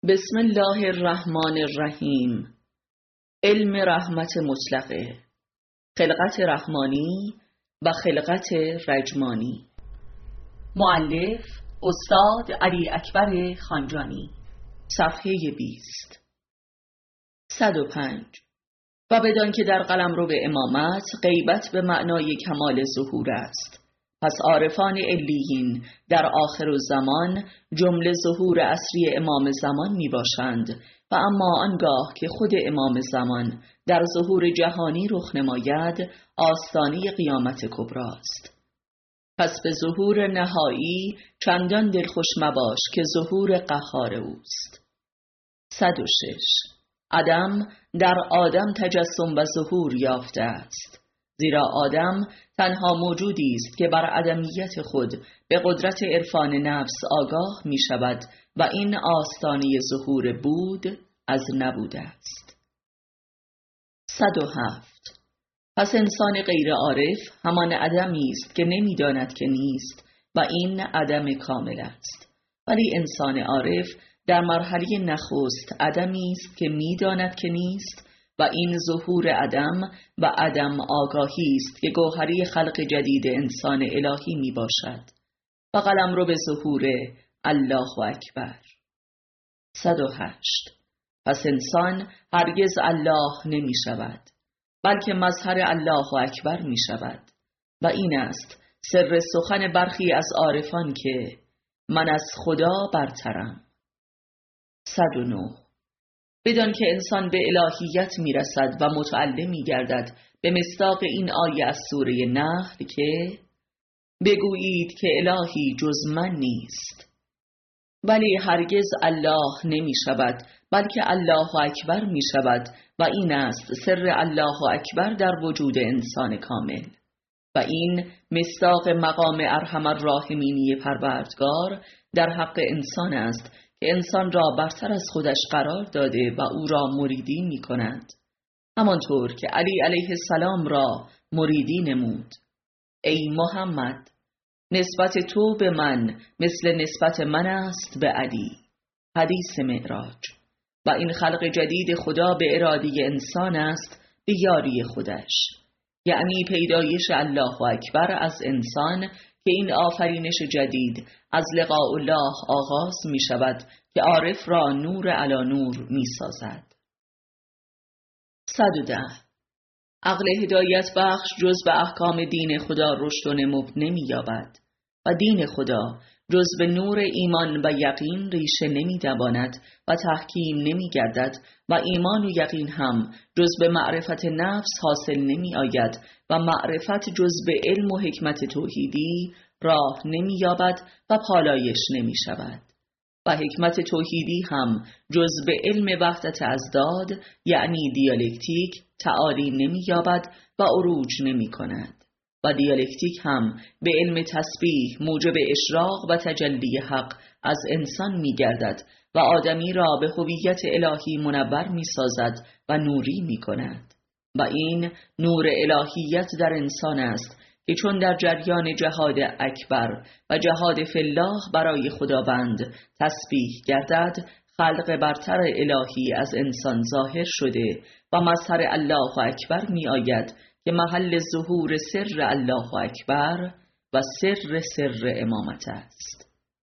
بسم الله الرحمن الرحیم. علم رحمت مطلقه، خلقت رحمانی و خلقت رجمانی. مؤلف استاد علی اکبر خانجانی. صفحه 20. 105. و بدان که در قلمرو امامت غیبت به معنای کمال ظهور است، پس عارفان علیین در آخرالزمان جمله ظهور اصلی امام زمان می باشند و اما آنگاه که خود امام زمان در ظهور جهانی رخ نماید آستانه قیامت کبری است. پس به ظهور نهایی چندان دلخوش مباش که ظهور قهار اوست. 106. عدم در آدم تجسم و ظهور یافته است، زیرا آدم تنها موجودی است که بر عدمیت خود به قدرت عرفان نفس آگاه می شود و این آستانه ظهور بود از نبوده است. 107. پس انسان غیر عارف همان عدمی است که نمی داند که نیست و این عدم کامل است، ولی انسان عارف در مرحله نخست عدمی است که می داند که نیست و این ظهور عدم و عدم آگاهی است که گوهری خلق جدید انسان الهی می باشد و قلمرو به ظهور الله اکبر. 108. پس انسان هرگز الله نمی شود، بلکه مظهر الله اکبر می شود و این است سر سخن برخی از عارفان که من از خدا برترم. 109. بدان که انسان به الهیت می رسد و متعلم می گردد به مصداق این آیه از سوره نحل که بگویید که الهی جز من نیست، ولی هرگز الله نمی شود بلکه الله اکبر می شود و این است سر الله اکبر در وجود انسان کامل و این مصداق مقام ارحم الراحمینی پروردگار در حق انسان است که انسان را برتر از خودش قرار داده و او را مریدی می کند، همانطور که علی علیه السلام را مریدی نمود. ای محمد، نسبت تو به من مثل نسبت من است به علی. حدیث معراج. و این خلق جدید خدا به اراده انسان است به یاری خودش، یعنی پیدایش الله اکبر از انسان که این آفرینش جدید از لقاء الله آغاز می شود که عارف را نور علی نور می سازد. 110. عقل هدایت بخش جز به احکام دین خدا رشد و نمو نمی یابد و دین خدا جز به نور ایمان و یقین ریشه نمی دواند و تحکیم نمی گردد و ایمان و یقین هم جز به معرفت نفس حاصل نمی آید و معرفت جز به علم و حکمت توحیدی راه نمی یابد و پالایش نمی شود و حکمت توحیدی هم جز به علم وحدت ازداد یعنی دیالکتیک تعالی نمی یابد و عروج نمی کند و دیالکتیک هم به علم تسبیح موجب اشراق و تجلی حق از انسان می گردد و آدمی را به هویت الهی منور می سازد و نوری می کند و این نور الهیت در انسان است که چون در جریان جهاد اکبر و جهاد فی الله برای خداوند تسبیح گردد، خلق برتر الهی از انسان ظاهر شده و مظهر الله اکبر می آید که محل ظهور سر الله اکبر و سر امامت است.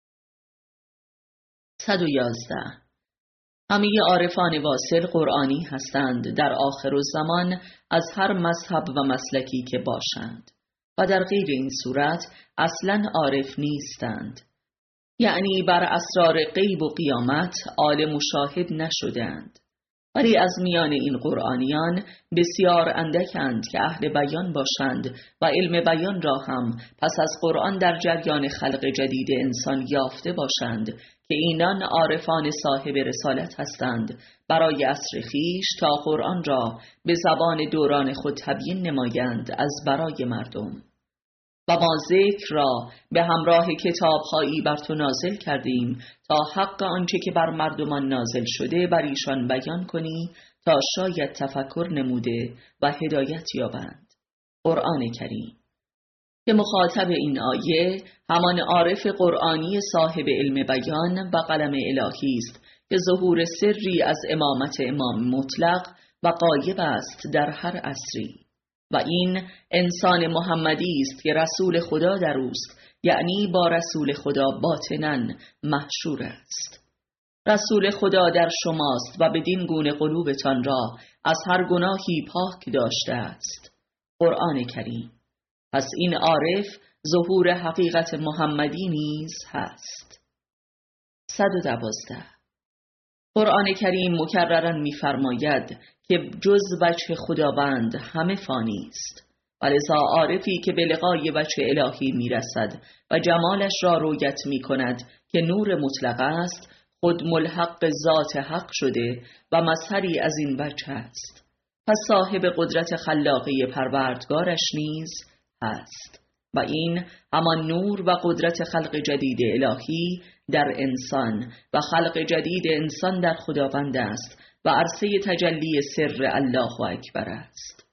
111. همه عارفان واصل قرآنی هستند در آخرالزمان از هر مذهب و مسلکی که باشند و در غیر این صورت اصلاً عارف نیستند، یعنی بر اسرار غیب و قیامت عالم و شاهد نشدند، ولی از میان این قرآنیان بسیار اندکند که اهل بیان باشند و علم بیان را هم پس از قرآن در جریان خلق جدید انسان یافته باشند که اینان عارفان صاحب رسالت هستند برای عصر خویش تا قرآن را به زبان دوران خود تبیین نمایند از برای مردم. و ما ذکر را به همراه کتاب‌هایی بر تو نازل کردیم تا حق آنچه که بر مردمان نازل شده بر ایشان بیان کنی تا شاید تفکر نموده و هدایت یابند. قرآن کریم. که مخاطب این آیه همان عارف قرآنی صاحب علم بیان و قلم الهی است که ظهور سری از امامت امام مطلق و غایب است در هر عصری، و این انسان محمدی است که رسول خدا در اوست، یعنی با رسول خدا باطناً محشور است. رسول خدا در شماست و بدین گونه قلوبتان را از هر گناهی پاک داشته است. قرآن کریم. پس این عارف ظهور حقیقت محمدی نیز هست. 112. قرآن کریم مکرراً می‌فرماید که جز وجه خداوند همه فانی است، و لذا عارفی که به لقای وجه الهی میرسد و جمالش را رویت میکند که نور مطلق است، خود ملحق ذات حق شده و مظهری از این وجه است. پس صاحب قدرت خلاقه پروردگارش نیز هست، و این همان نور و قدرت خلق جدید الهی در انسان و خلق جدید انسان در خداوند است و عرصه تجلی سر الله اکبر است.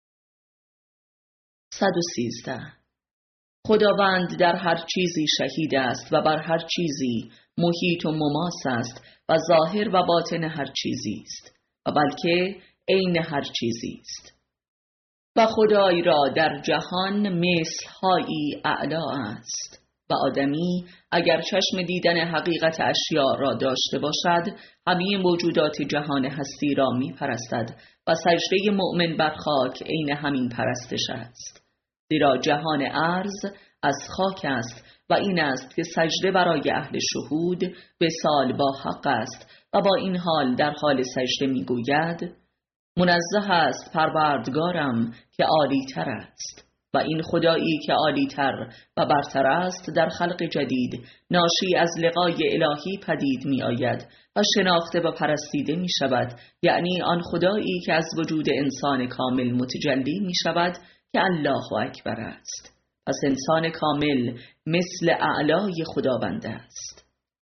113. خداوند در هر چیزی شهید است و بر هر چیزی محیط و مماس است و ظاهر و باطن هر چیزی است و بلکه عین هر چیزی است. و خدای را در جهان مثل‌هایی اعلا است، و آدمی اگر چشم دیدن حقیقت اشیاء را داشته باشد، همه موجودات جهان هستی را می پرستد و سجده مؤمن بر خاک عین همین پرستش است، زیرا جهان ارض از خاک است و این است که سجده برای اهل شهود وصال با حق است و با این حال در حال سجده می گوید منزه است پروردگارم که عالی تر است، و این خدایی که عالی تر و برتر است در خلق جدید ناشی از لقای الهی پدید می آید و شناخته و پرستیده می شود، یعنی آن خدایی که از وجود انسان کامل متجلی می شود که الله اکبر است. پس انسان کامل مثل اعلای خداوند است.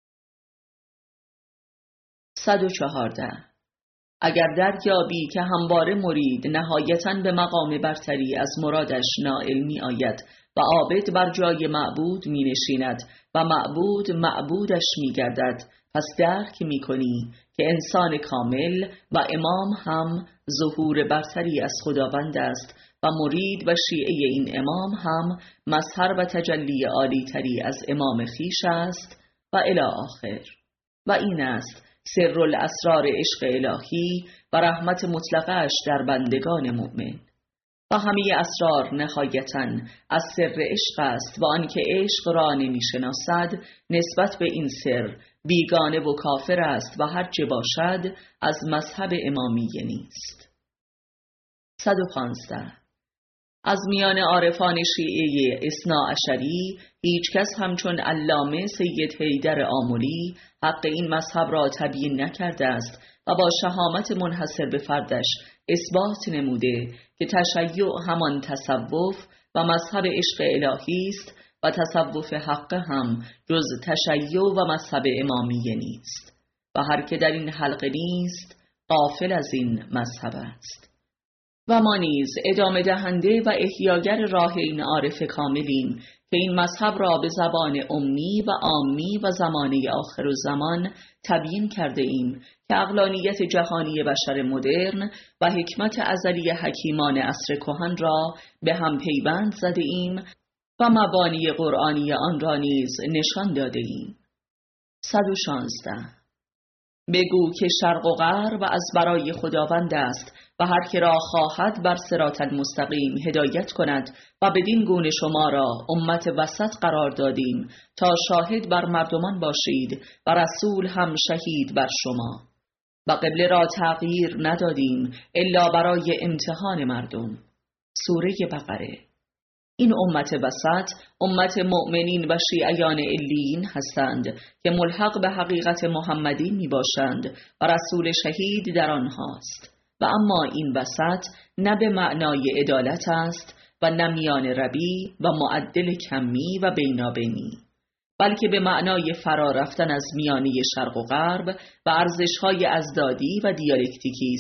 114. اگر دریابی که همواره مرید نهایتاً به مقام برتری از مرادش نائل می آید و عابد بر جای معبود می نشیند و معبود معبودش می گردد، پس درک می کنی که انسان کامل و امام هم ظهور برتری از خداوند است و مرید و شیعه این امام هم مظهر و تجلی عالی تری از امام خیش است و الی آخر. و این است سر الاسرار عشق الهی و رحمت مطلقش در بندگان مؤمن. و همه اسرار نهایتاً از سر عشق است و آنکه عشق را نمی شناسد نسبت به این سر بیگانه و کافر است و هرچه باشد از مذهب امامیه نیست. 115. از میان عارفان شیعه اثناعشری هیچ کس همچون علامه سید حیدر آملی حق این مذهب را تبیین نکرده است و با شهامت منحصر به فردش اثبات نموده که تشیع همان تصوف و مذهب عشق الهی است و تصوف حق هم جز تشیع و مذهب امامیه نیست و هر که در این حلقه نیست غافل از این مذهب است. و ما نیز ادامه دهنده و احیاگر راه این عارف کاملیم که این مذهب را به زبان امی و عامی و زمانه آخر و زمان تبیین کرده ایم که عقلانیت جهانی بشر مدرن و حکمت ازلی حکیمان عصر کهن را به هم پیوند زده ایم و مبانی قرآنی آن را نیز نشان داده ایم. 116. بگو که شرق و غرب از برای خداوند است و هر که را خواهد بر صراط المستقیم هدایت کند و بدین گونه شما را امت وسط قرار دادیم تا شاهد بر مردمان باشید و رسول هم شهید بر شما، و قبله را تغییر ندادیم الا برای امتحان مردم. سوره بقره. این امت وسط امت مؤمنین و شیعیان علیین هستند که ملحق به حقیقت محمدی می باشند و رسول شهید در آنهاست. و اما این وسط نه به معنای عدالت است و نه میان ربی و معدل کمی و بینابینی، بلکه به معنای فرا رفتن از میانه شرق و غرب و ارزش‌های ازدادی و دیالکتیکی است،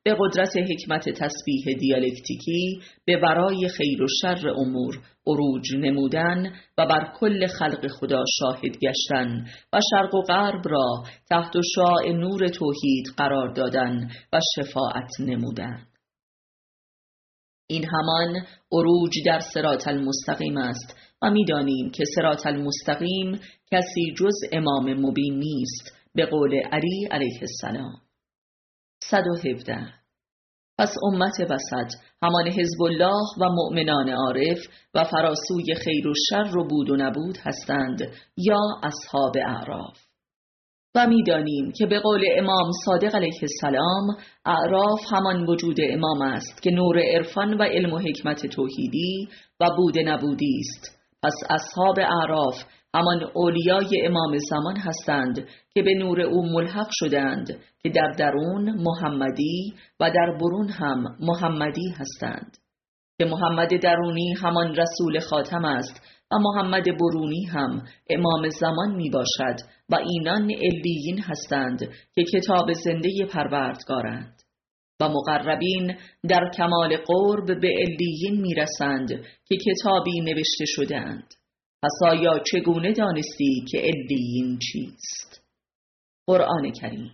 به قدرت حکمت تسبیح دیالکتیکی به ورای خیر و شر امور عروج نمودن و بر کل خلق خدا شاهد گشتن و شرق و غرب را تحت شعاع نور توحید قرار دادن و شفاعت نمودن. این همان عروج در صراط المستقیم است و می‌دانیم که صراط المستقیم کسی جز امام مبین نیست، به قول علی علیه السلام. 117. پس امت وسط همان حزب الله و مؤمنان عارف و فراسوی خیر و شر و بود و نبود هستند یا اصحاب اعراف. و می‌دانیم که به قول امام صادق علیه السلام اعراف همان وجود امام است که نور عرفان و علم و حکمت توحیدی و بود نبودی است. پس اصحاب اعراف همان اولیای امام زمان هستند که به نور او ملحق شدند که در درون محمدی و در برون هم محمدی هستند، که محمد درونی همان رسول خاتم است و محمد برونی هم امام زمان می باشد و اینان علیین هستند که کتاب زنده پروردگارند و مقربین در کمال قرب به علیین می رسند که کتابی نوشته شدند. پس آیا چگونه دانستی که علیین چیست؟ قرآن کریم.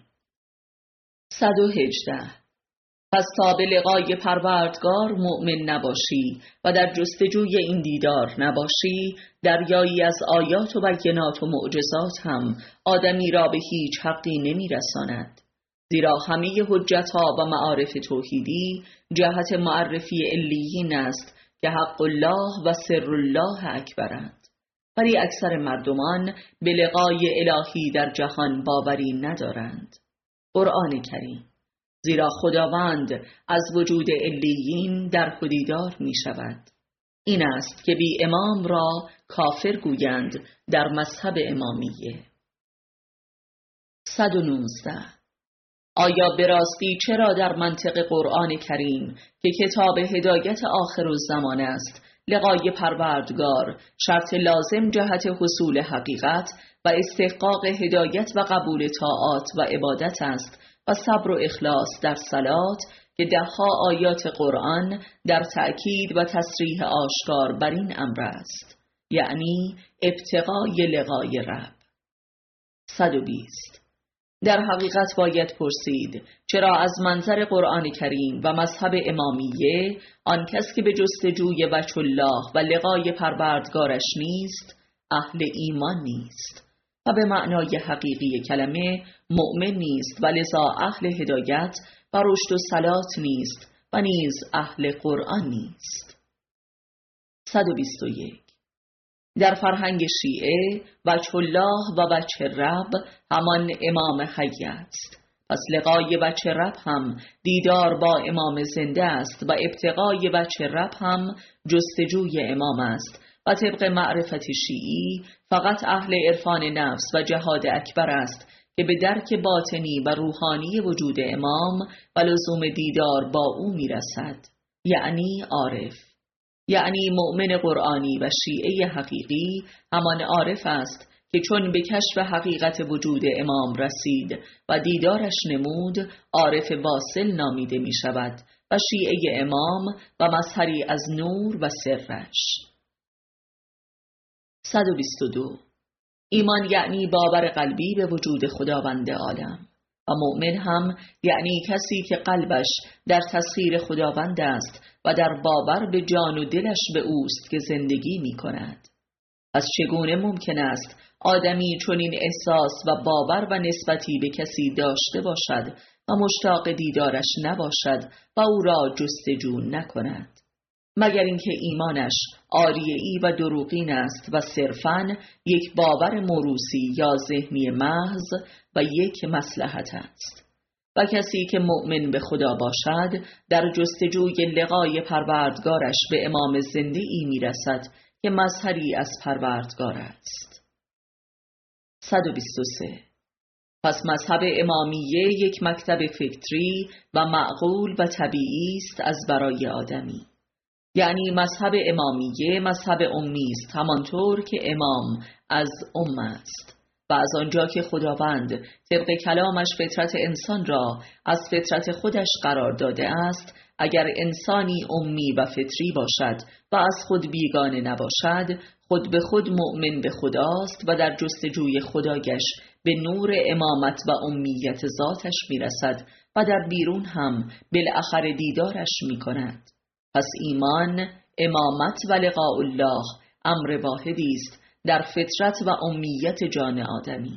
118. پس تا به لقای پروردگار مؤمن نباشی و در جستجوی این دیدار نباشی، دریایی از آیات و بینات و معجزات هم آدمی را به هیچ حقی نمی رساند. زیرا همه حجتها و معارف توحیدی جهت معرفی علیین است که حق الله و سر الله اکبرند. ولی اکثر مردمان به لقای الهی در جهان باوری ندارند. قرآن کریم. زیرا خداوند از وجود علیین در دیدار می شود. این است که بی امام را کافر گویند در مذهب امامیه. 119. آیا به راستی چرا در منطق قرآن کریم که کتاب هدایت آخر الزمان است، لقای پروردگار شرط لازم جهت حصول حقیقت و استحقاق هدایت و قبول طاعات و عبادت است و صبر و اخلاص در صلات که دهها آیات قرآن در تأکید و تصریح آشکار بر این امر است، یعنی ابتغای لقای رب. 120. در حقیقت باید پرسید چرا از منظر قرآن کریم و مذهب امامیه آن کس که به جستجوی وجه الله و لقای پروردگارش نیست اهل ایمان نیست و به معنای حقیقی کلمه مؤمن نیست و لذا اهل هدایت و رشد و صلات نیست و نیز اهل قرآن نیست. 121. در فرهنگ شیعه وجه الله و وجه رب همان امام حی است. پس لقای وجه رب هم دیدار با امام زنده است و ابتغای وجه رب هم جستجوی امام است و طبق معرفت شیعی فقط اهل عرفان نفس و جهاد اکبر است که به درک باطنی و روحانی وجود امام و لزوم دیدار با او میرسد، یعنی عارف. یعنی مؤمن قرآنی و شیعه حقیقی همان عارف است که چون به کشف حقیقت وجود امام رسید و دیدارش نمود عارف واصل نامیده می شود و شیعه امام و مظهری از نور و سرش. 122. ایمان یعنی باور قلبی به وجود خداوند عالم و مؤمن هم یعنی کسی که قلبش در تسخیر خداوند است و در باور به جان و دلش به اوست که زندگی می کند. پس چگونه ممکن است آدمی چنین احساس و باور و نسبتی به کسی داشته باشد و مشتاق دیدارش نباشد و او را جستجو نکند؟ مگر اینکه ایمانش عاریه‌ای و دروغین است و صرفاً یک باور موروثی یا ذهنی محض و یک مصلحت است. و کسی که مؤمن به خدا باشد در جستجوی لقای پروردگارش به امام زنده ای می رسد که مظهری از پروردگار است. 123. پس مذهب امامیه یک مکتب فکری و معقول و طبیعی است از برای آدمی. یعنی مذهب امامیه مذهب امی است، همانطور که امام از ام است. و از آنجا که خداوند طبق کلامش فطرت انسان را از فطرت خودش قرار داده است، اگر انسانی امی و فطری باشد و از خود بیگانه نباشد، خود به خود مؤمن به خداست و در جستجوی خدایش به نور امامت و امیت ذاتش میرسد و در بیرون هم بالاخره دیدارش میکند. پس ایمان، امامت و لقاء الله امر واحدی است در فطرت و امیت جان آدمی.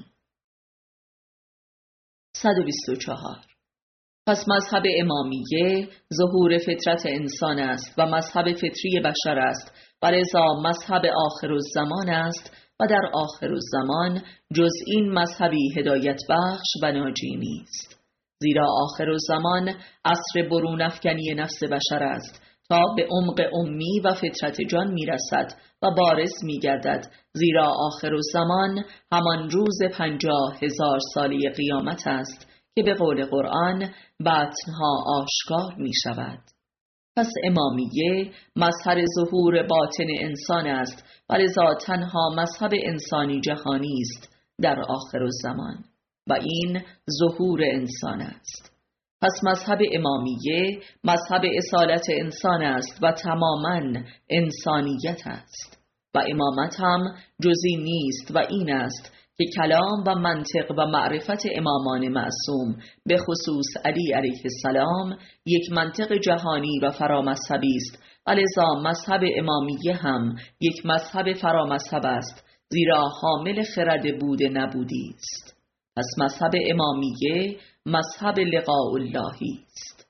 124. پس مذهب امامیه ظهور فطرت انسان است و مذهب فطری بشر است و لذا مذهب آخرالزمان است و در آخرالزمان جز این مذهبی هدایت بخش و ناجی نیست. زیرا آخرالزمان عصر برون افکنی نفس بشر است تا به عمق امی و فطرت جان میرسد و بارز میگردد، زیرا آخرالزمان همان روز 50,000 ساله قیامت است که به قول قرآن بطنها آشکار می شود. پس امامیه مظهر ظهور باطن انسان است و لذا تنها مذهب انسانی جهانی است در آخرالزمان و این ظهور انسان است. پس مذهب امامیه مذهب اصالت انسان است و تماما انسانیت است و امامت هم جزی نیست و این است که کلام و منطق و معرفت امامان معصوم به خصوص علی علیه السلام یک منطق جهانی و فرامذهبی است و لذا مذهب امامیه هم یک مذهب فرامذهب است، زیرا حامل خرد بود نبودی است. پس مذهب امامیه مذهب لقاء اللهی است.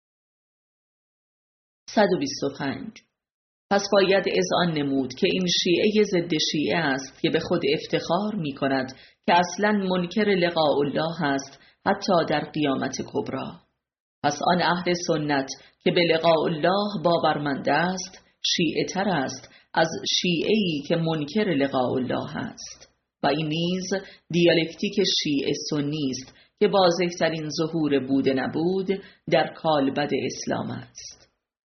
125. پس باید اذعان نمود که این شیعه ضد شیعه است که به خود افتخار می کند که اصلا منکر لقاء الله است حتی در قیامت کبری. پس آن اهل سنت که به لقاء الله باورمند است شیعه تر است از شیعه‌ای که منکر لقاء الله است و این نیز دیالکتیک شیعه سنی است که واضح‌ترین ظهور بود نبود در کالبد اسلام است.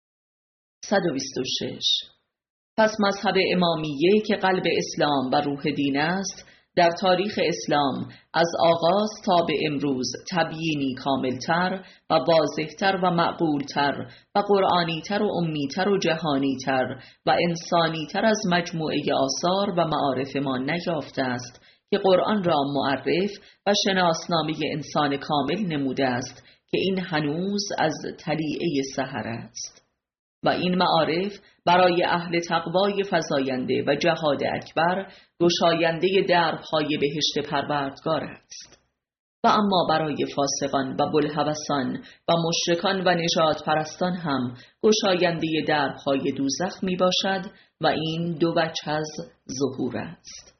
126. پس مذهب امامیه که قلب اسلام و روح دین است در تاریخ اسلام از آغاز تا به امروز تبیینی کاملتر و واضحتر و معقولتر و قرآنیتر و امیتر و جهانیتر و انسانیتر از مجموعه آثار و معارف ما نیافته است که قرآن را معرف و شناسنامه انسان کامل نموده است که این هنوز از طلیعه سحر است و این معارف برای اهل تقوای فزاینده و جهاد اکبر گشاینده درب‌های بهشت پروردگار است و اما برای فاسقان و بوالهوسان و مشرکان و نژاد پرستان هم گشاینده درب‌های دوزخ می باشد و این دو وجه از ظهور است.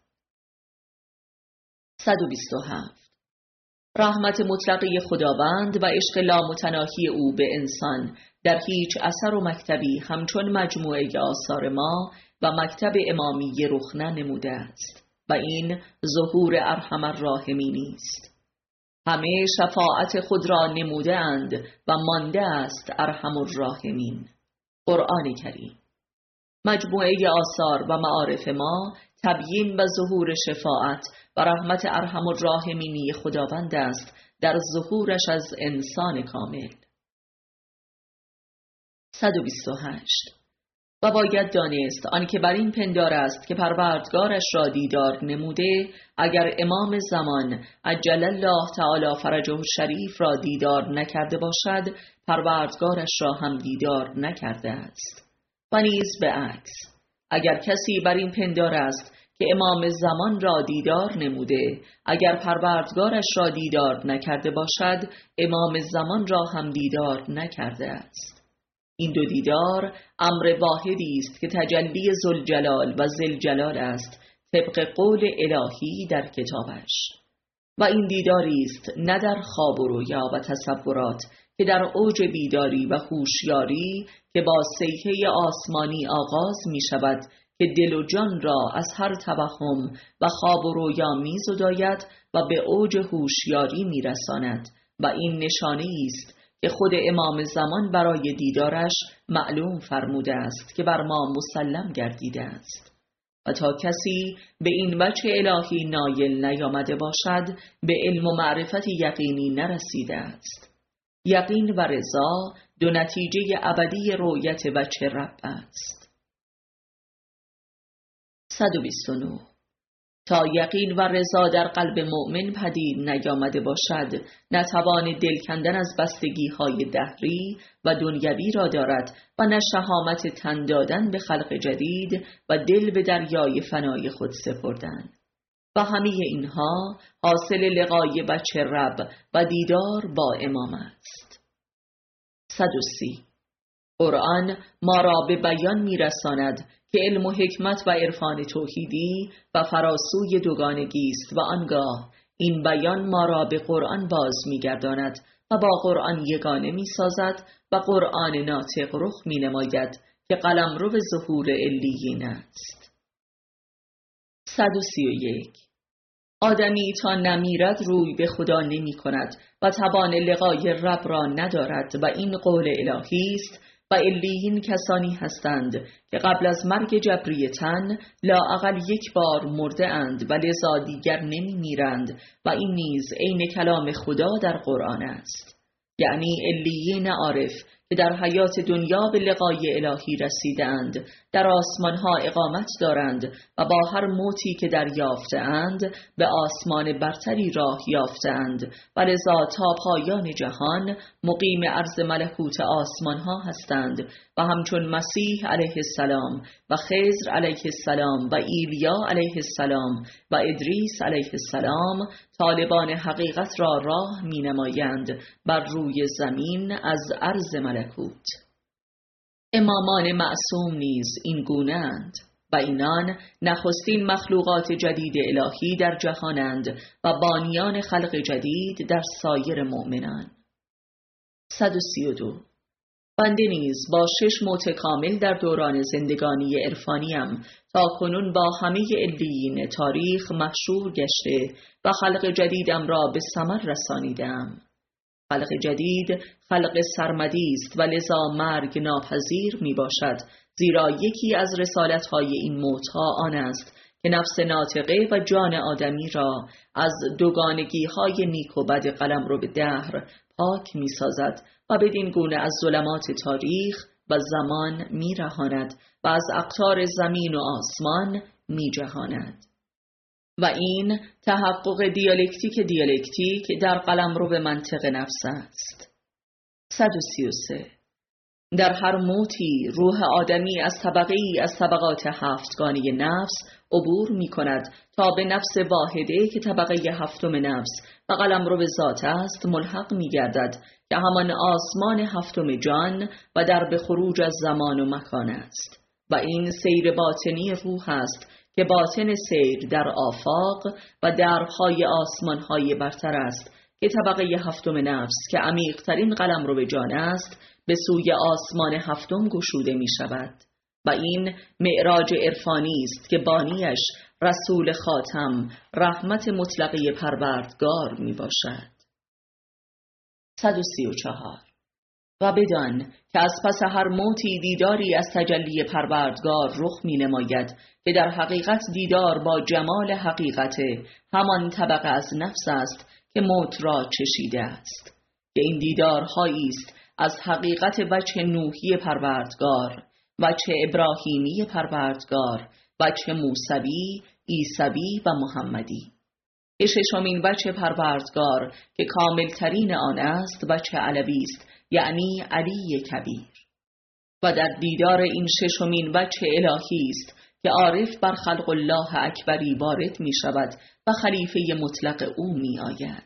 127. رحمت مطلقه خداوند و عشق لامتناهی او به انسان در هیچ اثر و مکتبی همچون مجموعه آثار ما و مکتب امامیه رخ ننموده است و این ظهور ارحم الراحمین است. همه شفاعت خود را نموده اند و مانده است ارحم الراحمین. قرآن کریم. مجموعه آثار و معارف ما تبیین و ظهور شفاعت و رحمت ارحم الراحمینی خداوند است در ظهورش از انسان کامل. 128. و باید دانست آنکه بر این پندار است که پروردگارش را دیدار نموده اگر امام زمان عجل الله تعالی فرجه الشریف را دیدار نکرده باشد پروردگارش را هم دیدار نکرده است و نیز به عکس اگر کسی بر این پندار است که امام زمان را دیدار نموده اگر پروردگارش را دیدار نکرده باشد امام زمان را هم دیدار نکرده است. این دو دیدار امر واحدی است که تجلی ذوالجلال و ذوالجلال است طبق قول الهی در کتابش و این دیداری است نه در خواب و رویا و تصورات که در اوج بیداری و هوشیاری که با صیحه آسمانی آغاز می شود که دل و جان را از هر توهم و خواب و رویا می زداید و به اوج هوشیاری می رساند و این نشانه است که خود امام زمان برای دیدارش معلوم فرموده است که بر ما مسلم گردیده است و تا کسی به این وجه الهی نایل نیامده باشد به علم و معرفت یقینی نرسیده است. یقین و رضا دو نتیجه ابدی رؤیت وجه رب است. 129. تا یقین و رضا در قلب مؤمن پدید نیامده باشد، نه توان دل کندن از بستگی های دهری و دنیوی را دارد و نه شهامت تن دادن به خلق جدید و دل به دریای فنای خود سپردن. و همه اینها حاصل لقای وجه رب و دیدار با امام است. 130. قرآن ما را به بیان می‌رساند که علم و حکمت و عرفان توحیدی و فراسوی دوگانگی است و آنگاه این بیان ما را به قرآن باز می‌گرداند و با قرآن یگانه می‌سازد و قرآن ناطق رخ می‌نماید که قلمرو ظهور علیین است. 131. آدمی تا نمیرد روی به خدا نمی کند و توان لقای رب را ندارد و این قول الهی است و علیین کسانی هستند که قبل از مرگ جبری تن لااقل یک بار مرده اند و لذا دیگر نمی میرند و این نیز عین کلام خدا در قرآن است. یعنی علیین عارف که در حیات دنیا به لقای الهی رسیدند، در آسمانها اقامت دارند و با هر موتی که دریافته‌اند به آسمان برتری راه یافته‌اند و لذا تا پایان جهان مقیم عرض ملکوت آسمانها هستند و همچون مسیح علیه السلام و خضر علیه السلام و ایلیا علیه السلام و ادریس علیه السلام طالبان حقیقت را راه می نمایند بر روی زمین از عرض ملکوت. امامان معصوم نیز این گونه‌اند و اینان نخستین مخلوقات جدید الهی در جهانند و بانیان خلق جدید در سایر مؤمنان. 132. بنده نیز با 6 موت کامل در دوران زندگانی عرفانیم تا کنون با همه علیین تاریخ مشهور گشته و خلق جدیدم را به ثمر رسانیدم. خلق جدید خلق سرمدی است و لذا مرگ ناپذیر می باشد، زیرا یکی از رسالت‌های این موت‌ها آن است که نفس ناطقه و جان آدمی را از دوگانگی‌های نیک و بد قلمرو دهر پاک می سازد و بدین گونه از ظلمات تاریخ و زمان می رهاند و از اقطار زمین و آسمان می جهاند. و این تحقق دیالکتیک در قلمرو به منطق نفس است. 133. در هر موتی روح آدمی از طبقه‌ای از طبقات هفتگانی نفس عبور می کند تا به نفس واحده که طبقه هفتم نفس و قلمرو ذات است ملحق می گردد که همان آسمان هفتم جان و در به خروج از زمان و مکان است. و این سیر باطنی روح است که باطن سیر در آفاق و درهای آسمانهای برتر است که طبقه هفتم نفس که عمیق‌ترین قلمرو به جان است به سوی آسمان هفتم گشوده می شود. و این معراج عرفانی است که بانیش رسول خاتم رحمت مطلقه پروردگار می باشد. 134. و بدان که از پس هر موتی دیداری از تجلی پروردگار رخ می نماید که در حقیقت دیدار با جمال حقیقت همان طبقه از نفس است که موت را چشیده است، که این دیدارهایی است از حقیقت وجه نوحی پروردگار، وجه ابراهیمی پروردگار، وجه موسوی، عیسوی و محمدی. ششمین وجه پروردگار که کاملترین آن است وجه علوی است، یعنی علی کبیر. و در دیدار این ششمین وجه الهی است که عارف بر خلق الله اکبری وارد می شود و خلیفه مطلق او می آید.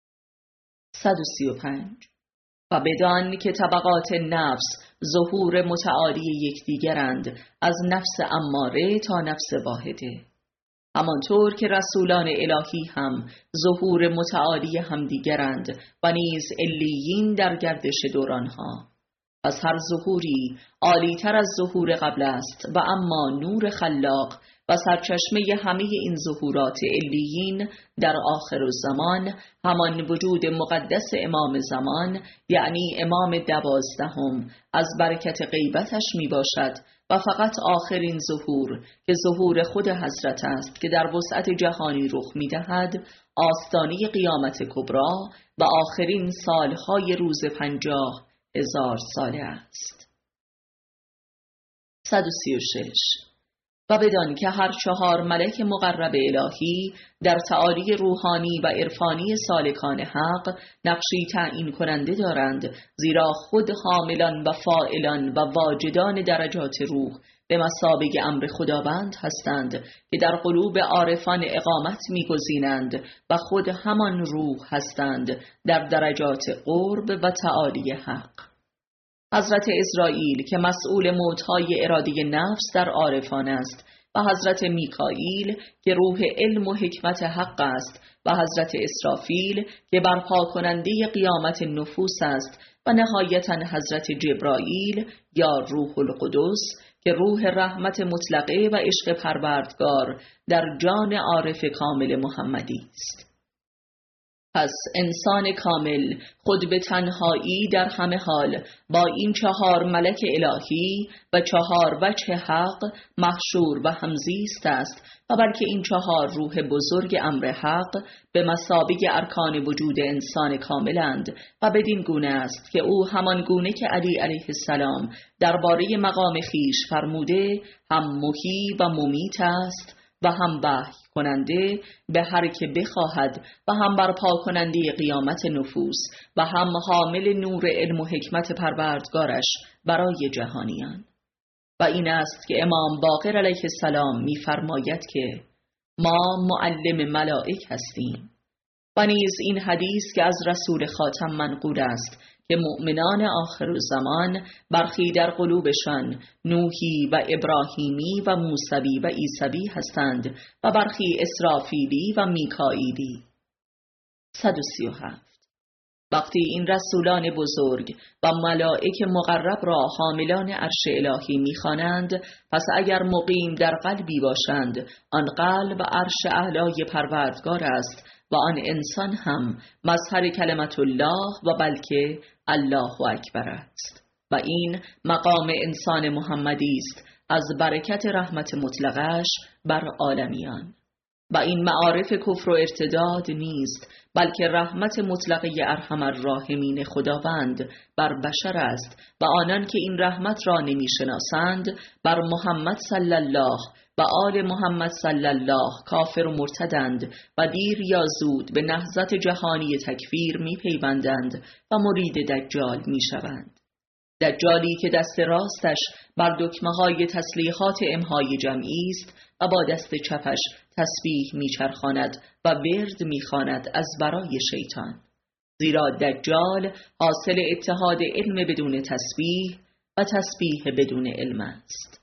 135. و بدان که طبقات نفس ظهور متعالی یکدیگرند از نفس اماره تا نفس واحده، همانطور که رسولان الهی هم ظهور متعالی همدیگرند و نیز علیین در گردش دورانها. پس هر ظهوری عالی‌تر از ظهور قبل است و اما نور خلاق و سرچشمه همه این ظهورات علیین در آخر الزمان همان وجود مقدس امام زمان، یعنی امام 12 از برکت غیبتش می باشد و فقط آخرین ظهور که ظهور خود حضرت است که در وسعت جهانی رخ می‌دهد، آستانه قیامت کبری و آخرین سالهای روز 50,000 ساله است. 136. و بدان که هر 4 ملک مقرب الهی در تعالی روحانی و عرفانی سالکان حق نقشی تعیین کننده دارند، زیرا خود حاملان و فاعلان و واجدان درجات روح به مثابه امر خداوند هستند که در قلوب عارفان اقامت می‌گزینند و خود همان روح هستند در درجات قرب و تعالی حق. حضرت عزرائیل که مسئول موتهای اراده نفس در عارفان است و حضرت میکائیل که روح علم و حکمت حق است و حضرت اسرافیل که برپا کننده قیامت نفوس است و نهایتاً حضرت جبرائیل یا روح القدس که روح رحمت مطلقه و عشق پروردگار در جان عارف کامل محمدی است. پس انسان کامل خود به تنهایی در همه حال با این 4 ملک الهی و 4 وجه حق محشور و همزیست است و بلکه این 4 روح بزرگ امر حق به مثابه ارکان وجود انسان کاملند و بدین گونه است که او همان گونه که علی علیه السلام درباره مقام خیش فرموده هم محیی و ممیت است و هم وحی کننده به هر که بخواهد و هم برپا کننده قیامت نفوس و هم حامل نور علم و حکمت پروردگارش برای جهانیان. و این است که امام باقر علیه السلام می‌فرماید که ما معلم ملائک هستیم. و نیز این حدیث که از رسول خاتم منقول است که مؤمنان آخر زمان برخی در قلوبشان نوحی و ابراهیمی و موسوی و عیسوی هستند و برخی اسرافیلی و میکائیلی. 137. وقتی این رسولان بزرگ و ملائک مقرب را حاملان عرش الهی می‌خوانند، پس اگر مقیم در قلبی باشند، آن قلب عرش اعلای پروردگار است و آن انسان هم مظهر کلمت الله و بلکه الله اکبر است. و این مقام انسان محمدی است از برکت رحمت مطلقش بر عالمیان. و این معارف کفر و ارتداد نیست، بلکه رحمت مطلقه ارحم الراحمین خداوند بر بشر است و آنان که این رحمت را نمی‌شناسند بر محمد صلی الله و آل محمد صلی الله کافر و مرتدند و دیر یا زود به نهضت جهانی تکفیر می‌پیوندند و مرید دجال می‌شوند. دجالی که دست راستش بر دکمه‌های تسلیحات امهای جمعی است و با دست چپش تسبیح میچرخاند و ورد میخواند از برای شیطان، زیرا دجال حاصل اتحاد علم بدون تسبیح و تسبیح بدون علم است.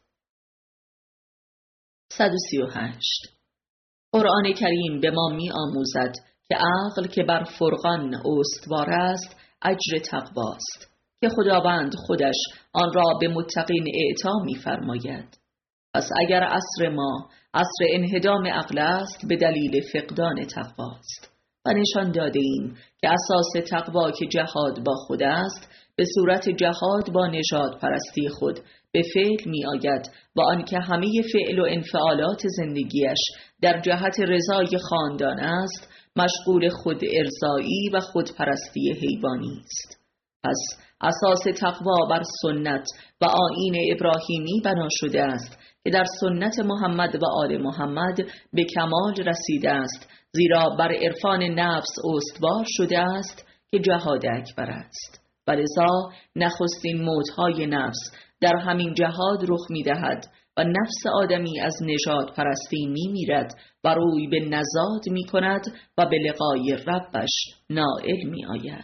138. قرآن کریم به ما می آموزد که عقل که بر فرقان استوار است اجر تقواست که خداوند خودش آن را به متقین اعطا می فرماید. پس اگر عصر ما عصر انهدام عقل است به دلیل فقدان تقواست و نشان داده ایم که اساس تقوا که جهاد با خود است به صورت جهاد با نژاد پرستی خود به فعل می آید و آنکه همه فعل و انفعالات زندگیش در جهت رضای خاندان است مشغول خود ارضایی و خود پرستی حیوانی است. پس اساس تقوا بر سنت و آیین ابراهیمی بنا شده است که در سنت محمد و آل محمد به کمال رسیده است، زیرا بر عرفان نفس استوار شده است که جهاد اکبر است. و لذا نخستین موتهای نفس در همین جهاد رخ می دهد و نفس آدمی از نژاد پرستی می میرد و روی به نزاد می کند و به لقای ربش نائل می آید.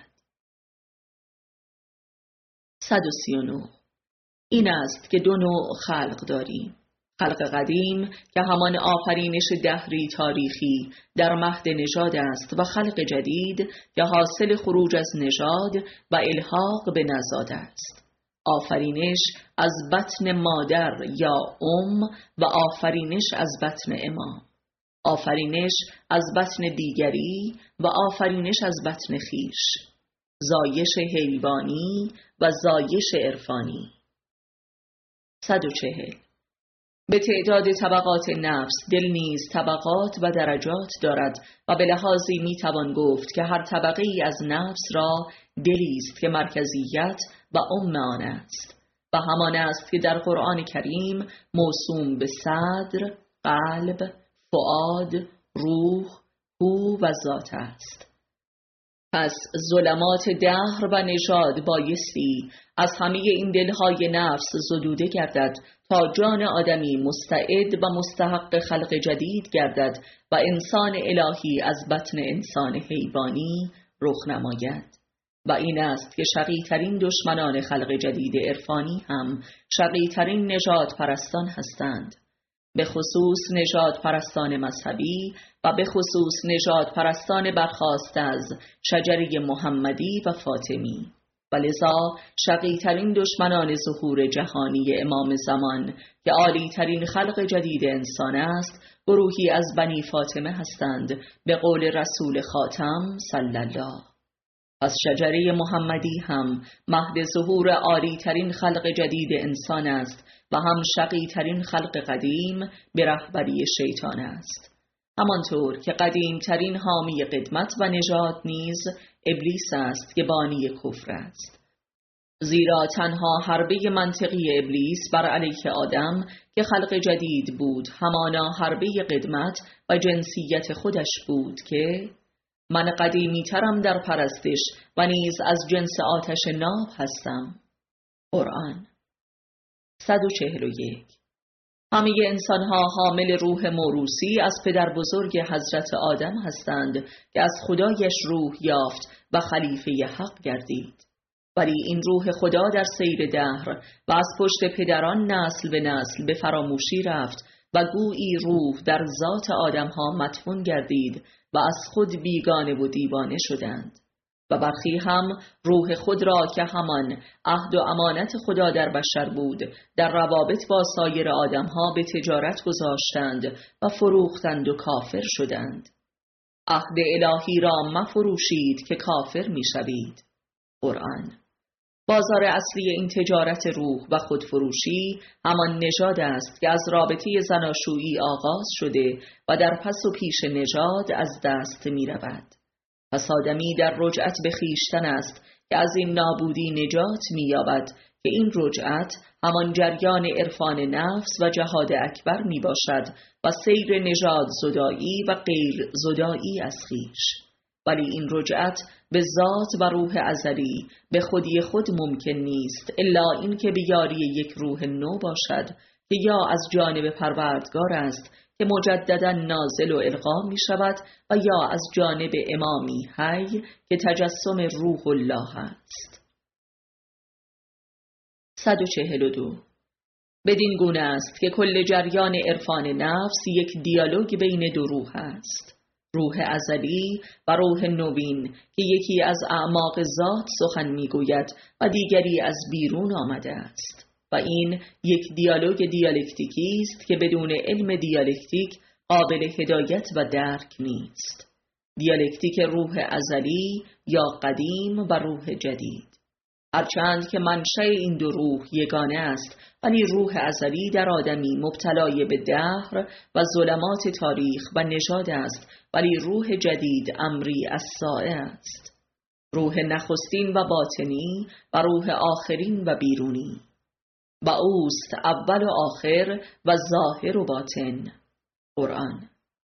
139. این است که 2 نوع خلق داریم: خلق قدیم که همان آفرینش دهری تاریخی در مهد نژاد است و خلق جدید که حاصل خروج از نژاد و الحاق به نزاد است. آفرینش از بطن مادر یا و آفرینش از بطن امام، آفرینش از بطن دیگری و آفرینش از بطن خیش، زایش حیوانی و زایش عرفانی. 140. به تعداد طبقات نفس دل نیز طبقات و درجات دارد و به لحاظی می توان گفت که هر طبقه ای از نفس را دلی است که مرکزیت و آن است و همان است که در قرآن کریم موسوم به صدر، قلب، فؤاد، روح، هو و ذات است. پس ظلمات دهر و نژاد بایستی از همه این دلهای نفس زدوده گردد تا جان آدمی مستعد و مستحق خلق جدید گردد و انسان الهی از بطن انسان حیوانی رخ نماید. و این است که شقی‌ترین دشمنان خلق جدید عرفانی هم شقی‌ترین نژاد پرستان هستند، به خصوص نژاد پرستان مذهبی و به خصوص نژاد پرستان برخاسته از شجره محمدی و فاطمی. و لذا شقی‌ترین دشمنان ظهور جهانی امام زمان که عالی‌ترین خلق جدید انسان است، گروهی از بنی فاطمه هستند به قول رسول خاتم صلی الله. پس شجره محمدی هم مهد ظهور عالی‌ترین خلق جدید انسان است و هم شقی‌ترین خلق قدیم به رهبری شیطان است، همانطور که قدیمترین حامی قدمت و نژاد نیز ابلیس است که بانی کفر است. زیرا تنها حربه منطقی ابلیس بر علیه آدم که خلق جدید بود همانا حربه قدمت و جنسیت خودش بود که من قدیمی ترم در پرستش و نیز از جنس آتش ناب هستم. قرآن. 141. همه انسانها حامل روح موروثی از پدر بزرگ حضرت آدم هستند که از خدایش روح یافت و خلیفه حق گردید. ولی این روح خدا در سیر دهر و از پشت پدران نسل به نسل به فراموشی رفت و گویی روح در ذات آدمها مدفون گردید و از خود بیگانه و دیوانه شدند. و برخی هم روح خود را که همان عهد و امانت خدا در بشر بود در روابط با سایر آدمها به تجارت گذاشتند و فروختند و کافر شدند. عهد الهی را مفروشید که کافر می شوید. قرآن. بازار اصلی این تجارت روح و خودفروشی همان نژاد است که از رابطه زناشویی آغاز شده و در پس و پیش نژاد از دست می رود. پس آدمی در رجعت به خویشتن است که از این نابودی نجات می یابد که این رجعت همان جریان عرفان نفس و جهاد اکبر می باشد و سیر نژاد زدایی و غیر زدایی از خویش. ولی این رجعت به ذات و روح ازلی به خودی خود ممکن نیست الا این که به یاری یک روح نو باشد که یا از جانب پروردگار است که مجددا نازل و القا می شود و یا از جانب امامی حی که تجسم روح الله است. 142. بدین گونه است که کل جریان عرفان نفس یک دیالوگ بین دو روح است، روح ازلی و روح نوین که یکی از اعماق ذات سخن میگوید و دیگری از بیرون آمده است. و این یک دیالوگ دیالکتیکی است که بدون علم دیالکتیک قابل هدایت و درک نیست. دیالکتیک روح ازلی یا قدیم و روح جدید. هرچند که منشأ این دو روح یگانه است، ولی روح ازلی در آدمی مبتلای به دهر و ظلمات تاریخ و نژاد است، ولی روح جدید امری الساعه است. روح نخستین و باطنی و روح آخرین و بیرونی و اوست اول و آخر و ظاهر و باطن. قرآن.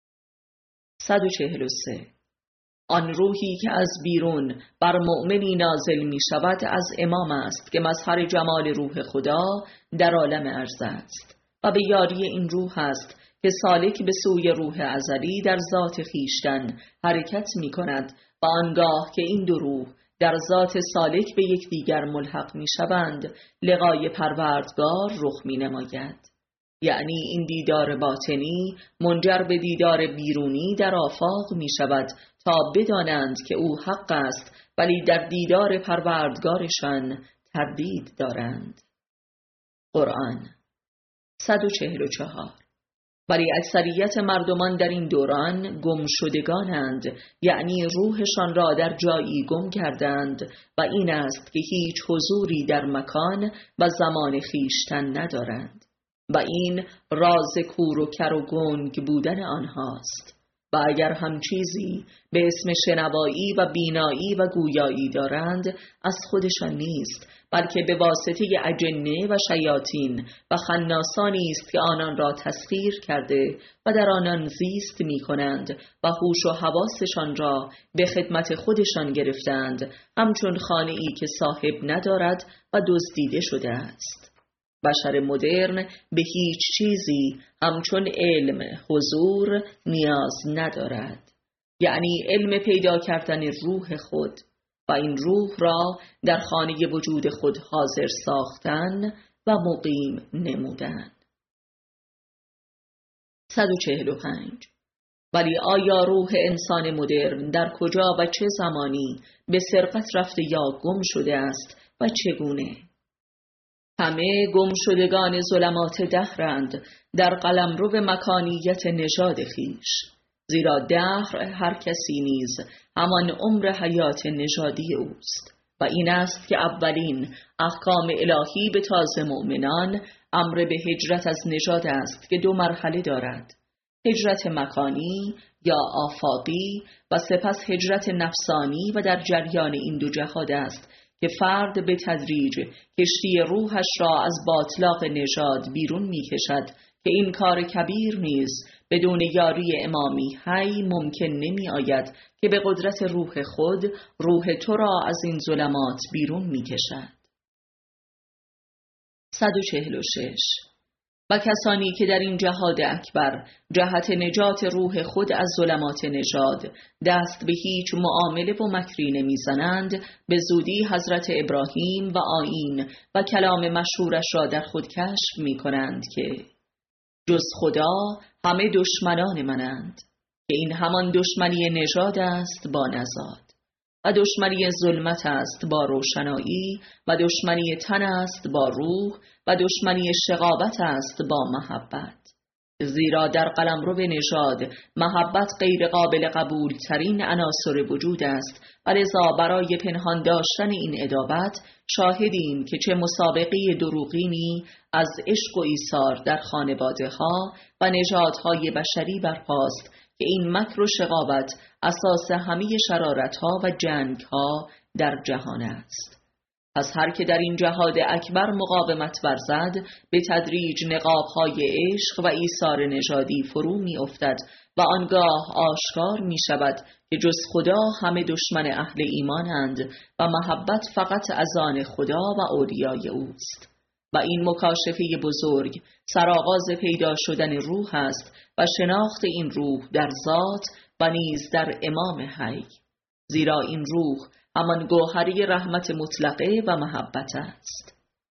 143. آن روحی که از بیرون بر مؤمنی نازل می شود از امام است که مظهر جمال روح خدا در عالم ارض است و به یاری این روح است که سالک به سوی روح ازلی در ذات خیشتن حرکت می کند و آنگاه که این دو روح در ذات سالک به یکدیگر ملحق می شوند لقای پروردگار رخ می نماید. یعنی این دیدار باطنی منجر به دیدار بیرونی در آفاق می شود تا بدانند که او حق است، ولی در دیدار پروردگارشان تردید دارند. قرآن. 144. ولی اکثریت مردمان در این دوران گم شدگانند، یعنی روحشان را در جایی گم کردند و این است که هیچ حضوری در مکان و زمان خیشتن ندارند و این راز کور و کر و گنگ بودن آنهاست. و اگر هم چیزی به اسم شنوایی و بینایی و گویایی دارند از خودشان نیست، بلکه به واسطه اجنه و شیاطین و خناسانی است که آنان را تسخیر کرده و در آنان زیست می کنند و هوش و حواسشان را به خدمت خودشان گرفتند، همچون خانه‌ای که صاحب ندارد و دزدیده شده است. بشر مدرن به هیچ چیزی همچون علم حضور نیاز ندارد، یعنی علم پیدا کردن روح خود و این روح را در خانه وجود خود حاضر ساختن و مقیم نمودن. 145. ولی آیا روح انسان مدرن در کجا و چه زمانی به سرقت رفته یا گم شده است و چگونه؟ همه گم شدگان ظلمات دهرند در قلمرو مکانیت نژاد خویش، زیرا دهر هر کسی نیز همان عمر حیات نژادی اوست و این است که اولین احکام الهی به تازه مؤمنان امر به هجرت از نژاد است که 2 مرحله دارد: هجرت مکانی یا آفاقی و سپس هجرت نفسانی، و در جریان این 2 جهاد است که فرد به تدریج کشتی روحش را از باطلاق نژاد بیرون می کشد که این کار کبیر نیز بدون یاری امامی حی ممکن نمی آید که به قدرت روح خود روح تو را از این ظلمات بیرون می کشد. 146. و کسانی که در این جهاد اکبر جهت نجات روح خود از ظلمات نژاد دست به هیچ معامله و مکری نمیزنند، به زودی حضرت ابراهیم و آیین و کلام مشهورش را در خود کشف می کنند که جز خدا همه دشمنان منند، که این همان دشمنی نژاد است با نزاد و دشمنی ظلمت است با روشنایی و دشمنی تن است با روح و دشمنی شقاوت است با محبت. زیرا در قلمرو نژاد محبت غیر قابل قبول ترین عناصر وجود است و لذا برای پنهان داشتن این عداوت شاهدیم که چه مسابقه دروغینی از عشق و ایثار در خانواده ها و نژادهای بشری برپاست که این مکر و شقاوت اساس همه شرارت ها و جنگ ها در جهان است. پس هر که در این جهاد اکبر مقاومت ورزد به تدریج نقاب‌های عشق و ایثار نژادی فرو می افتد و آنگاه آشکار می شود که جز خدا همه دشمن اهل ایمانند و محبت فقط از آن خدا و اولیای اوست. و این مکاشفه بزرگ سرآغاز پیدا شدن روح است و شناخت این روح در ذات و نیز در امام حی، زیرا این روح همان گوهری رحمت مطلقه و محبت است.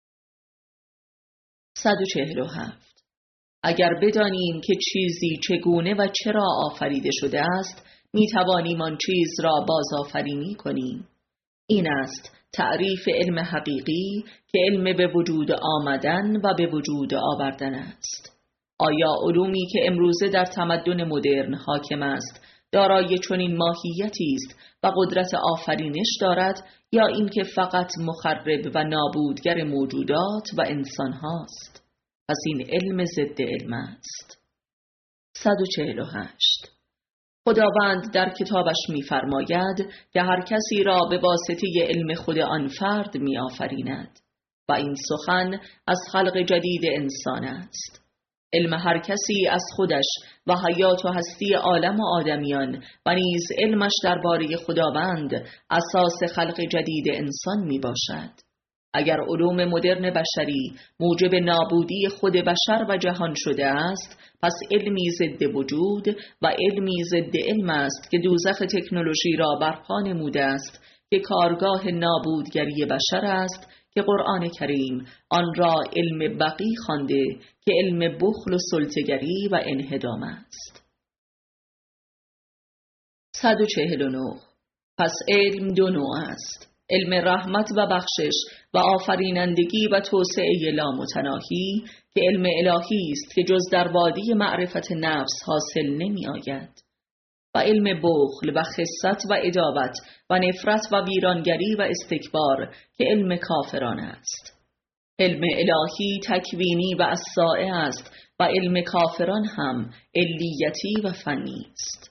147. اگر بدانیم که چیزی چگونه و چرا آفریده شده است، می توانیم آن چیز را بازآفرینی کنیم. این است تعریف علم حقیقی که علم به وجود آمدن و به وجود آوردن است. آیا علومی که امروزه در تمدن مدرن حاکم است دارای چنین ماهیتی است و قدرت آفرینش دارد، یا اینکه فقط مخرب و نابودگر موجودات و انسان هاست؟ پس این علم ضد علم است. 148. خداوند در کتابش می‌فرماید که هر کسی را به واسطه علم خود آن فرد می‌آفریند و این سخن از خلق جدید انسان است. علم هر کسی از خودش و حیات و هستی عالم و آدمیان و نیز علمش درباره خداوند اساس خلق جدید انسان می باشد. اگر علوم مدرن بشری موجب نابودی خود بشر و جهان شده است، پس علمی ضد وجود و علمی ضد علم است که دوزخ تکنولوژی را برپا نموده است که کارگاه نابودگری بشر است، که قرآن کریم آن را علم بقی خوانده که علم بخل و سلطه‌گری و انهدام است. 149. پس علم 2 نوع است: علم رحمت و بخشش و آفرینندگی و توسعه لامتناهی که علم الهی است که جز در وادی معرفت نفس حاصل نمی آید، و علم بخل و خست و عداوت و نفرت و ویرانگری و استکبار که علم کافران است. علم الهی تکوینی و الساعه است و علم کافران هم علیتی و فنی است.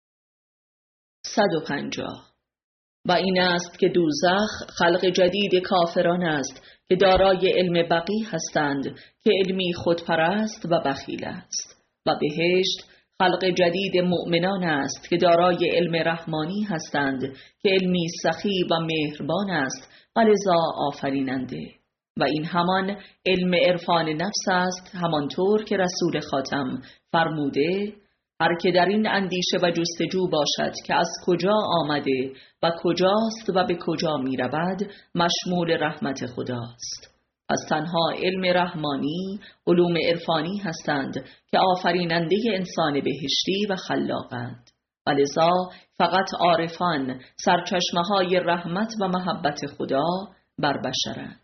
150. و این است که دوزخ خلق جدید کافران است که دارای علم بقی هستند که علمی خودپرست و بخیل است، و بهشت خلق جدید مؤمنان است که دارای علم رحمانی هستند که علمی سخی و مهربان است و لذا آفریننده، و این همان علم عرفان نفس است، همانطور که رسول خاتم فرموده: هر که در این اندیشه و جستجو باشد که از کجا آمده و کجاست و به کجا می رود، مشمول رحمت خداست. پس تنها علم رحمانی علوم عرفانی هستند که آفریننده انسان بهشتی و خلاقند، و لذا فقط عارفان سرچشمه‌های رحمت و محبت خدا بر بشرند.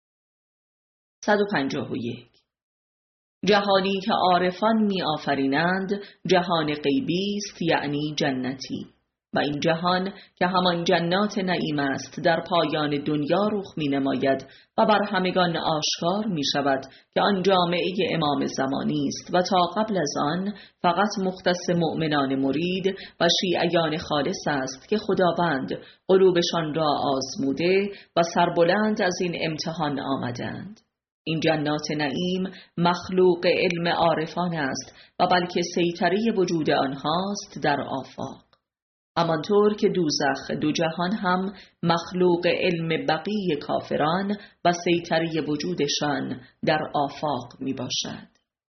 151. جهانی که عارفان می آفرینند جهان غیبی است، یعنی جنتی، و این جهان که همان جنات نعیم است در پایان دنیا رخ می نماید و بر همگان آشکار می شود که آن جامعه امام زمانی است و تا قبل از آن فقط مختص مؤمنان مرید و شیعیان خالص است که خداوند قلوبشان را آزموده و سربلند از این امتحان آمدند. این جنات نعیم مخلوق علم عارفان است و بلکه سیطره وجود آنهاست در آفاق، همانطور که دوزخ دو جهان هم مخلوق علم بقی کافران و سیطره وجودشان در آفاق می باشد.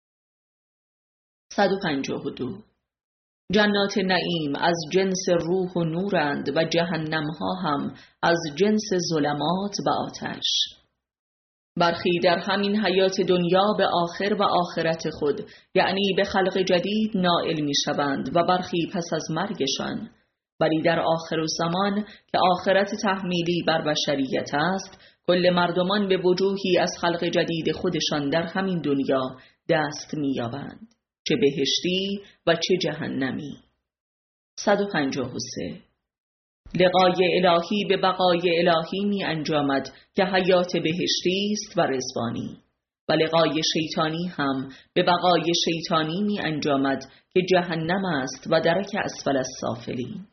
152. جنات نعیم از جنس روح و نورند و جهنمها هم از جنس ظلمات و آتش. برخی در همین حیات دنیا به آخر و آخرت خود، یعنی به خلق جدید، نائل می شوند و برخی پس از مرگشان، ولی در آخر الزمان که آخرت تحمیلی بر بشریت است، کل مردمان به وجوهی از خلق جدید خودشان در همین دنیا دست می یابند، چه بهشتی و چه جهنمی. 153. لقای الهی به بقای الهی می انجامد که حیات بهشتی است و رضوانی، و لقای شیطانی هم به بقای شیطانی می انجامد که جهنم است و درک اسفل السافلین.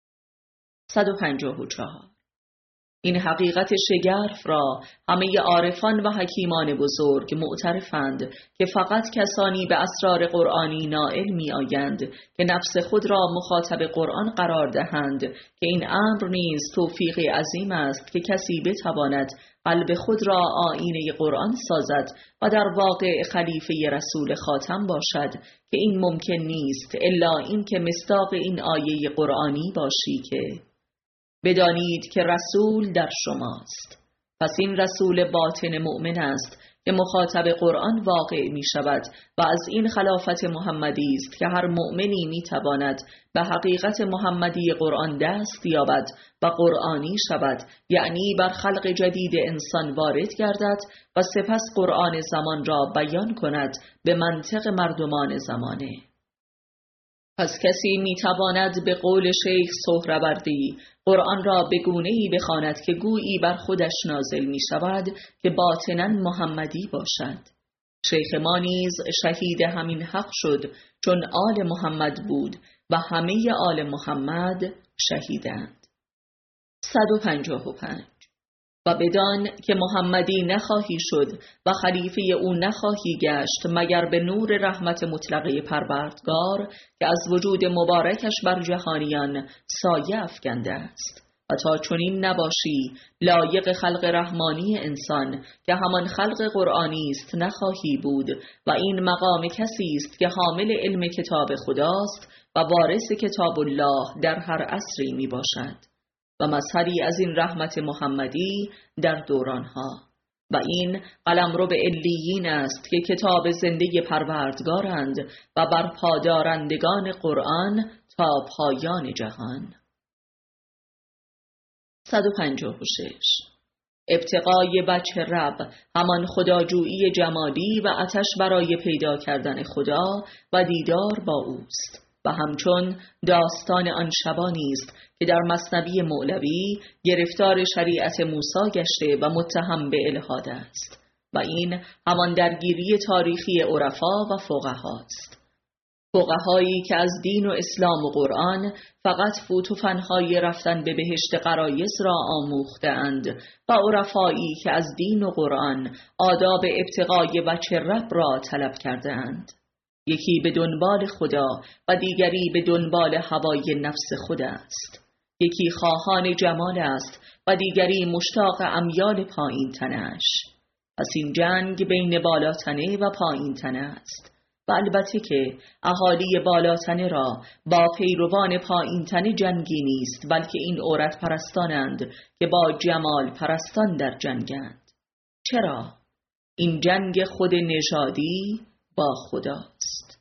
154. این حقیقت شگرف را همه عارفان و حکیمان بزرگ معترفند که فقط کسانی به اسرار قرآنی نائل می آیند که نفس خود را مخاطب قرآن قرار دهند که این امر نیز توفیق عظیم است که کسی بتواند قلب خود را آیینه قرآن سازد و در واقع خلیفه رسول خاتم باشد که این ممکن نیست الا این که مصداق این آیه قرآنی باشی که بدانید که رسول در شماست. پس این رسول باطن مؤمن است که مخاطب قرآن واقع می شود و از این خلافت محمدی است که هر مؤمنی می تواند به حقیقت محمدی قرآن دست یابد و قرآنی شود، یعنی بر خلق جدید انسان وارد گردد و سپس قرآن زمان را بیان کند به منطق مردمان زمانه. پس کسی می تواند به قول شیخ سهروردی قرآن را به گونه‌ای بخواند که گویی بر خودش نازل می شود که باطناً محمدی باشد. شیخ ما نیز شهید همین حق شد، چون آل محمد بود و همه آل محمد شهیدند. 155. و بدان که محمدی نخواهی شد و خلیفه او نخواهی گشت مگر به نور رحمت مطلقه پروردگار که از وجود مبارکش بر جهانیان سایه افکنده است، و تا چنین نباشی لایق خلق رحمانی انسان که همان خلق قرآنی است نخواهی بود، و این مقام کسی است که حامل علم کتاب خداست و وارث کتاب الله در هر عصری می باشد و مظهری از این رحمت محمدی در دورانها، و این قلمرو به علیین است که کتاب زنده پروردگارند و بر پادارندگان قرآن تا پایان جهان. 156. ابتغای وجه رب همان خداجویی جمالی و آتش برای پیدا کردن خدا و دیدار با اوست و همچون داستان آن شبانی است که در مثنوی مولوی گرفتار شریعت موسی گشته و متهم به الحاد است و این همان درگیری تاریخی عرفا و فقهاست. فقهایی که از دین و اسلام و قرآن فقط فوت و فنهای رفتن به بهشت غرایز را آموختند و عرفایی که از دین و قرآن آداب ابتغای وجه رب را طلب کردند. یکی به دنبال خدا و دیگری به دنبال هوای نفس خود است. یکی خواهان جمال است و دیگری مشتاق امیال پایین تنش. پس این جنگ بین بالاتنه و پایین تنه است و البته که اهالی بالاتنه را با پیروان پایین تنه جنگی نیست، بلکه این عورت پرستانند که با جمال پرستان در جنگند. چرا؟ این جنگ خود نژادی با خداست.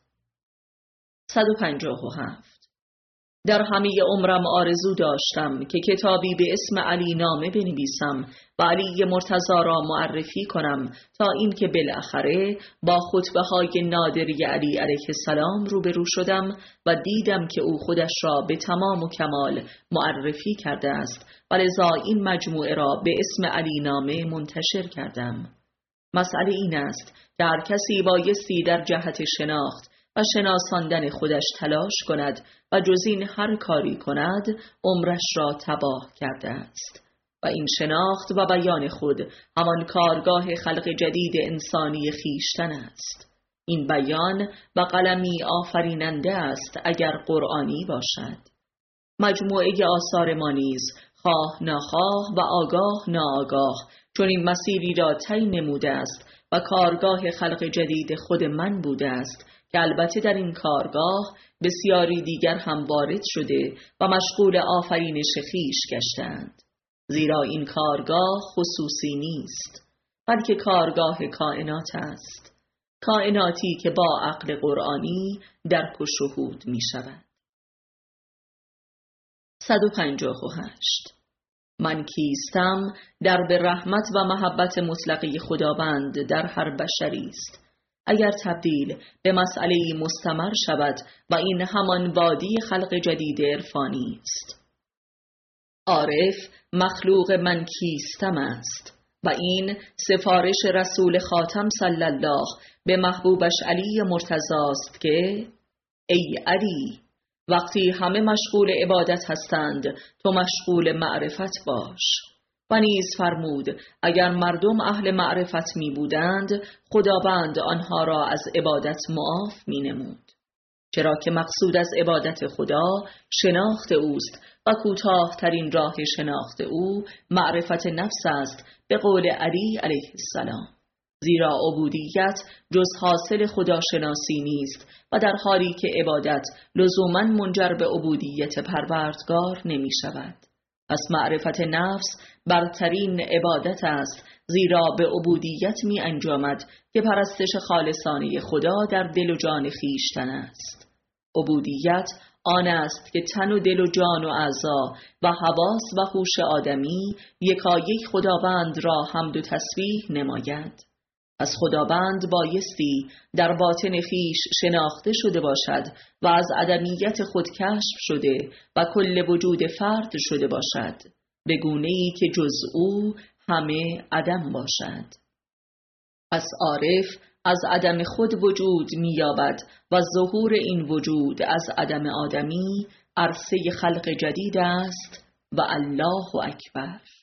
157. در همه عمرم آرزو داشتم که کتابی به اسم علی نامه بنویسم و علی مرتضی را معرفی کنم تا اینکه بالاخره با خطبه های نادری علی علیه السلام روبرو شدم و دیدم که او خودش را به تمام و کمال معرفی کرده است و لذا این مجموعه را به اسم علی نامه منتشر کردم. مسئله این است که هر کسی بایستی در جهت شناخت و شناساندن خودش تلاش کند و جز این هر کاری کند عمرش را تباه کرده است و این شناخت و بیان خود همان کارگاه خلق جدید انسانی خیشتن است. این بیان و قلمی آفریننده است اگر قرآنی باشد. مجموعه آثار ما نیز خواه ناخواه و آگاه ناآگاه چون این مسیری را طی نموده است و کارگاه خلق جدید خود من بوده است که البته در این کارگاه بسیاری دیگر هم وارد شده و مشغول آفرینش خویش گشتند، زیرا این کارگاه خصوصی نیست بلکه کارگاه کائنات است، کائناتی که با عقل قرآنی درک و شهود می شود. 158. من کیستم در به رحمت و محبت مطلقی خداوند در هر بشری است اگر تبدیل به مسئله مستمر شود و این همان وادی خلق جدید عرفانی است. عارف مخلوق من کیستم است و این سفارش رسول خاتم صلی الله به محبوبش علی مرتضی است که ای علی، وقتی همه مشغول عبادت هستند تو مشغول معرفت باش. و نیز فرمود اگر مردم اهل معرفت می بودند خداوند آنها را از عبادت معاف می نمود، چرا که مقصود از عبادت خدا شناخت اوست و کوتاه ترین راه شناخت او معرفت نفس است به قول علی علیه السلام، زیرا عبودیت جز حاصل خداشناسی نیست و در حالی که عبادت لزوماً منجر به عبودیت پروردگار نمی شود. پس معرفت نفس برترین عبادت است، زیرا به عبودیت می انجامد که پرستش خالصانه خدا در دل و جان خیشتن است. عبودیت آن است که تن و دل و جان و اعضا و حواس و هوش آدمی یکایک خداوند را حمد و تسبیح نماید. از خداوند بایستی در باطن خیش شناخته شده باشد و از عدمیت خود کشف شده و کل وجود فرد شده باشد، به گونه‌ای که جز او همه عدم باشد. پس عارف از عدم خود وجود می‌یابد و ظهور این وجود از عدم آدمی عرصه خلق جدید است و الله اکبر.